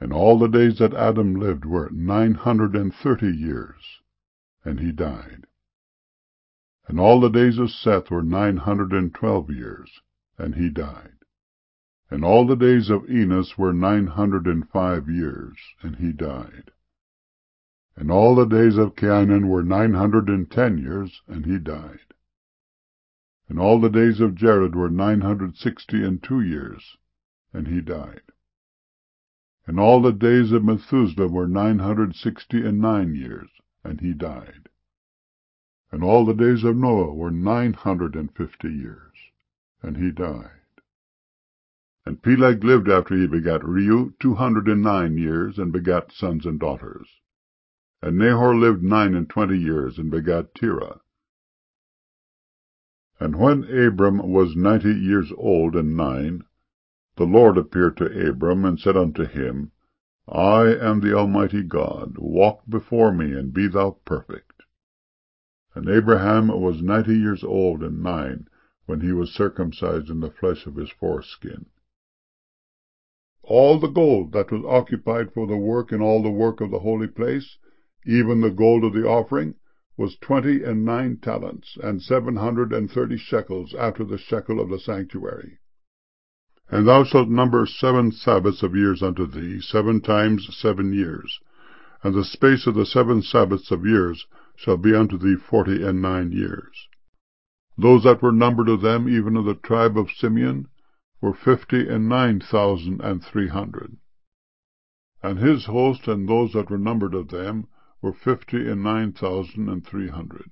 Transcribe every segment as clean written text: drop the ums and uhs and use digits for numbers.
And all the days that Adam lived were 930 years, and he died. And all the days of Seth were 912 years, and he died. And all the days of Enos were 905 years, and he died. And all the days of Cainan were 910 years, and he died. And all the days of Jared were 962 years, and he died. And all the days of Methuselah were 969 years, and he died. And all the days of Noah were 950 years, and he died. And Peleg lived after he begat Reu 209 years, and begat sons and daughters. And Nahor lived 29 years, and begat Terah. And when Abram was 90 years old and 9, the Lord appeared to Abram, and said unto him, I am the Almighty God, walk before me, and be thou perfect. And Abraham was 90 years old and 9, when he was circumcised in the flesh of his foreskin. All the gold that was occupied for the work in all the work of the holy place, even the gold of the offering, was 29 talents, and 730 shekels, after the shekel of the sanctuary. And thou shalt number 7 Sabbaths of years unto thee, 7 times 7 years. And the space of the 7 Sabbaths of years shall be unto thee 49 years. Those that were numbered of them, even of the tribe of Simeon, were 59,300. And his host and those that were numbered of them were 59,300.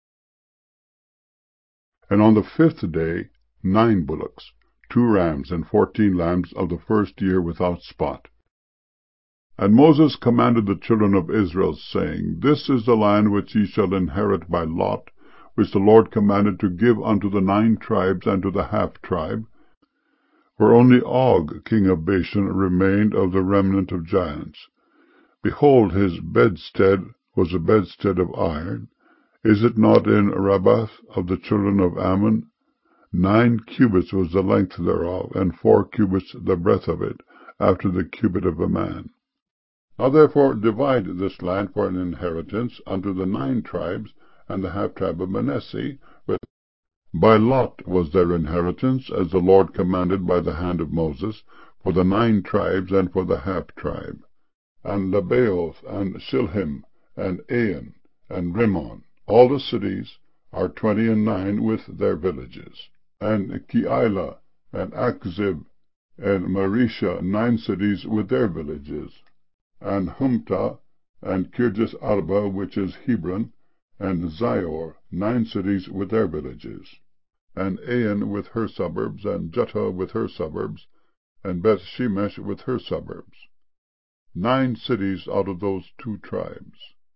And on the 5th day 9 bullocks, 2 rams, and 14 lambs of the first year without spot. And Moses commanded the children of Israel, saying, This is the land which ye shall inherit by lot, which the Lord commanded to give unto the 9 tribes and to the half-tribe, where only Og king of Bashan remained of the remnant of giants. Behold, his bedstead was a bedstead of iron. Is it not in Rabbath of the children of Ammon? 9 cubits was the length thereof, and 4 cubits the breadth of it, after the cubit of a man. Now therefore divide this land for an inheritance unto the 9 tribes and the half-tribe of Manasseh. By lot was their inheritance, as the Lord commanded by the hand of Moses, for the 9 tribes and for the half-tribe. And Lebaoth, and Shilhim, and Ain, and Rimmon, all the cities, are 29 with their villages. And Keilah, and Achzib, and Marisha, 9 cities with their villages. And Humta, and Kirjath Arba, which is Hebron, and Zior, 9 cities with their villages. And Ain with her suburbs, and Juttah with her suburbs, and Beth Shemesh with her suburbs. 9 cities out of those 2 tribes.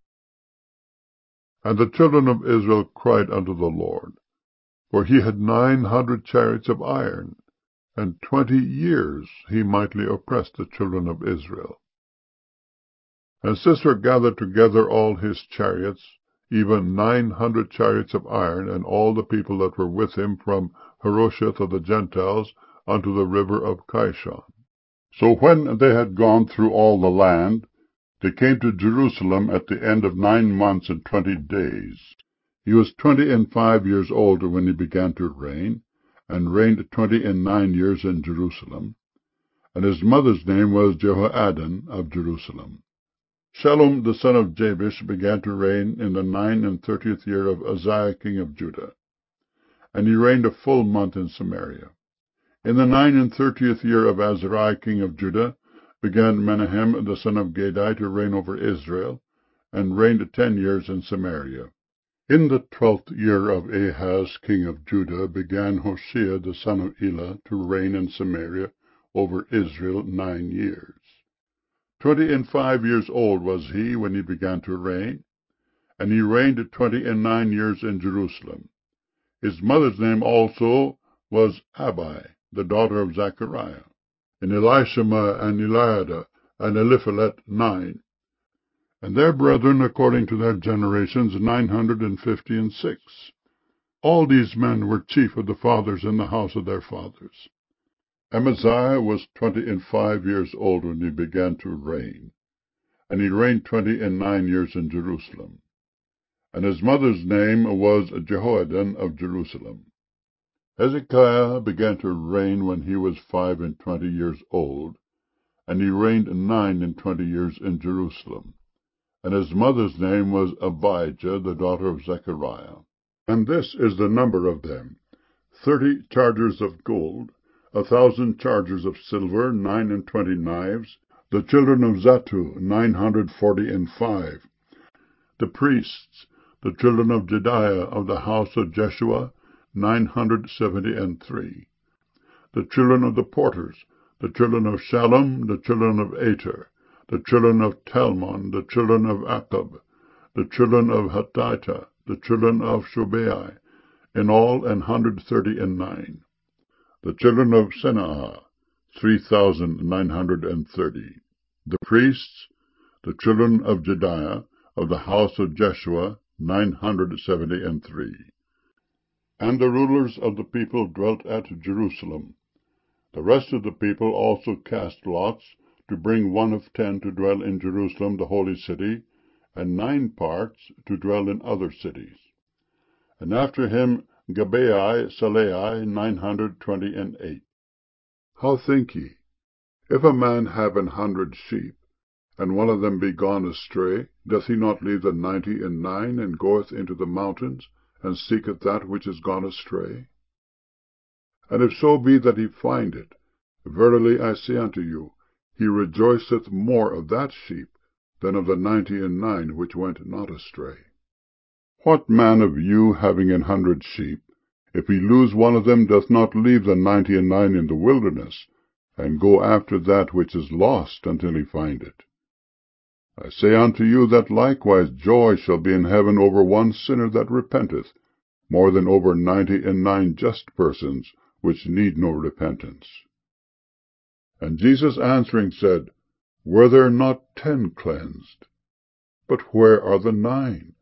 And the children of Israel cried unto the Lord, for he had 900 chariots of iron, and 20 years he mightily oppressed the children of Israel. And Sisera gathered together all his chariots, even 900 chariots of iron, and all the people that were with him from Harosheth of the Gentiles unto the river of Kishon. So when they had gone through all the land, they came to Jerusalem at the end of 9 months and 20 days. He was 25 years old when he began to reign, and reigned 29 years in Jerusalem. And his mother's name was Jehoaddan of Jerusalem. Shallum the son of Jabesh began to reign in the 39th year of Uzziah king of Judah, and he reigned a full month in Samaria. In the 39th year of Azariah king of Judah began Menahem the son of Gadai to reign over Israel, and reigned 10 years in Samaria. In the 12th year of Ahaz king of Judah began Hoshea the son of Elah to reign in Samaria over Israel 9 years. 25 years old was he when he began to reign, and he reigned 29 years in Jerusalem. His mother's name also was Abi, the daughter of Zechariah. And Elishama and Eliada and Eliphalet 9, and their brethren according to their generations 956. All these men were chief of the fathers in the house of their fathers. Amaziah was 25 years old when he began to reign, and he reigned 29 years in Jerusalem. And his mother's name was Jehoaddan of Jerusalem. Hezekiah began to reign when he was 25 years old, and he reigned 29 years in Jerusalem. And his mother's name was Abijah, the daughter of Zechariah. And this is the number of them: 30 chargers of gold, 1,000 chargers of silver, 29 knives, the children of Zattu 945. The priests, the children of Jediah of the house of Jeshua, 973. The children of the porters, the children of Shallum, the children of Ater, the children of Talmon, the children of Akkub, the children of Hatita, the children of Shobai, in all 139. The children of Senaah, 3,930. The priests, the children of Jediah, of the house of Jeshua, 973. And the rulers of the people dwelt at Jerusalem. The rest of the people also cast lots, to bring 1 of 10 to dwell in Jerusalem the holy city, and 9 parts to dwell in other cities. And after him Gabai, Salai, 928. How think ye? If a man have 100 sheep, and one of them be gone astray, doth he not leave the 99, and goeth into the mountains, and seeketh that which is gone astray? And if so be that he find it, verily I say unto you, he rejoiceth more of that sheep than of the 99 which went not astray. What man of you, having 100 sheep, if he lose one of them, doth not leave the 99 in the wilderness, and go after that which is lost until he find it? I say unto you that likewise joy shall be in heaven over one sinner that repenteth, more than over 99 just persons, which need no repentance. And Jesus answering said, Were there not 10 cleansed? But where are the 9?